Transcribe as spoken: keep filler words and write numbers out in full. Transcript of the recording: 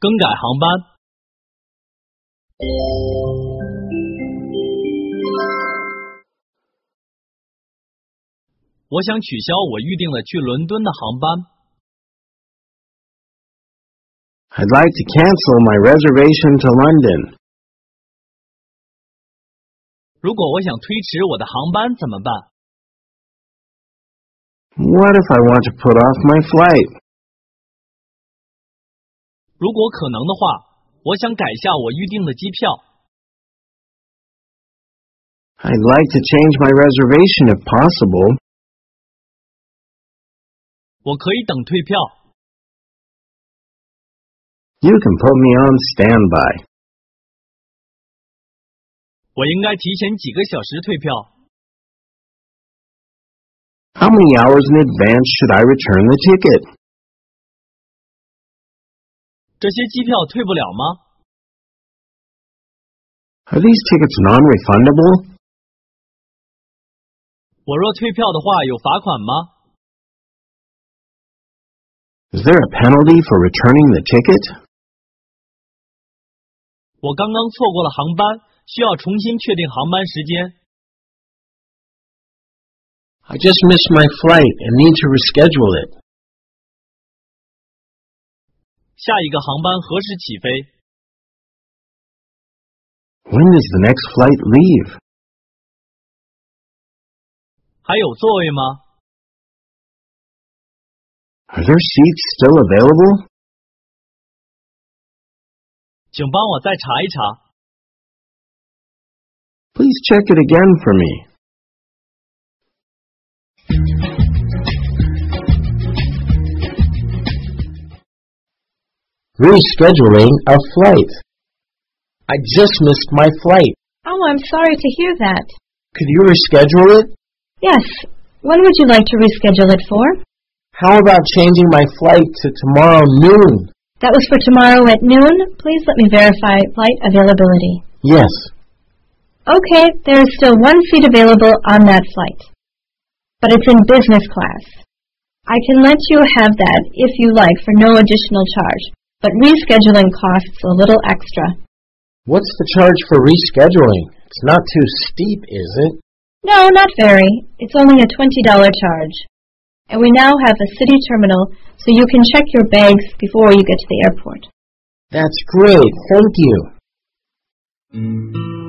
更改航班。我想取消我预定的去伦敦的航班。 I'd like to cancel my reservation to London. 如果我想推迟我的航班怎么办？ What if I want to put off my flight? 如果可能的话，我想改下我预定的机票。 I'd like to change my reservation if possible. 我可以等退票。 You can put me on standby. 我应该提前几个小时退票。 How many hours in advance should I return the ticket? 这些机票退不了吗？ Are these tickets non-refundable? 我若退票的话，有罚款吗？ Is there a penalty for returning the ticket? 我刚刚错过了航班，需要重新确定航班时间。 I just missed my flight and need to reschedule it. 下一个航班何时起飞？ When does the next flight leave? 还有座位吗？ Are there seats still available? 请帮我再查一查。 Please check it again for me. Rescheduling a flight. I just missed my flight. Oh, I'm sorry to hear that. Could you reschedule it? Yes. When would you like to reschedule it for? How about changing my flight to tomorrow noon? That was for tomorrow at noon. Please let me verify flight availability. Yes. Okay, there is still one seat available on that flight. But it's in business class. I can let you have that if you like for no additional charge, but rescheduling costs a little extra. What's the charge for rescheduling? It's not too steep, is it? No, not very. It's only a twenty dollars charge. And we now have a city terminal, so you can check your bags before you get to the airport. That's great. Thank you.